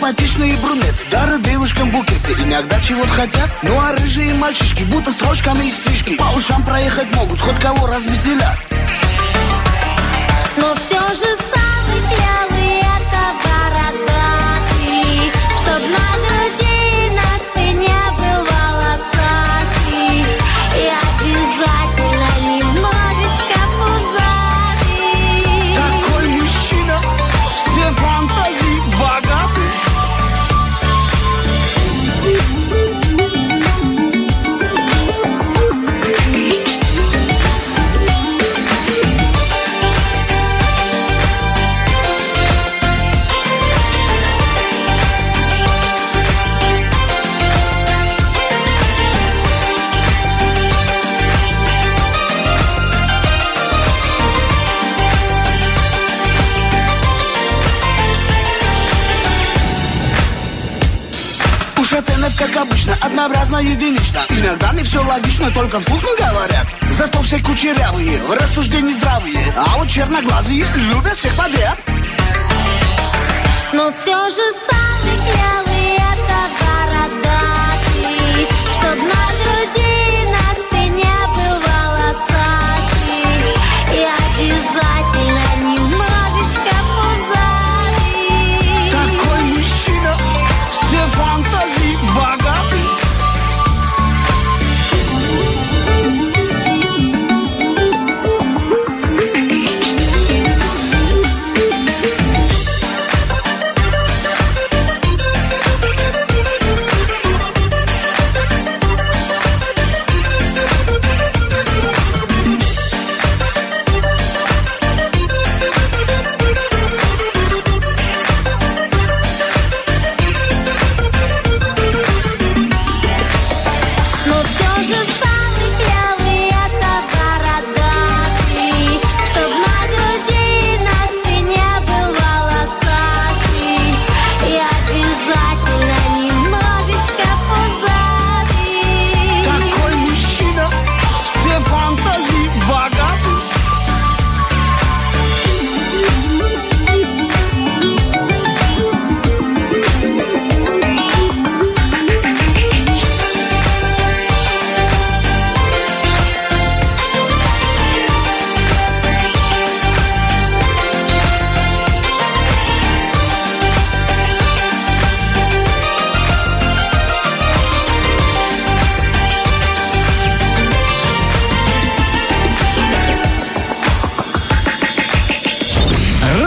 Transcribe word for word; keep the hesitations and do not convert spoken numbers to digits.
Симпатичные брюнеты дарят девушкам букеты. Иногда чего-то хотят. Ну а рыжие мальчишки будто строчками из книжки по ушам проехать могут, хоть кого развеселят. Но все же самый клевый это бородатый, чтоб на груди, на спине был волосатый и обязательно немножечко пузатый. Такой мужчина, все фантазии богаты. Шатенов, как обычно, однообразно, единично. Иногда не все логично, только вслух не говорят. Зато все кучерявые, в рассуждении здравые. А вот черноглазые любят всех подряд. Но все же самый клевый это бородатый, чтоб на груди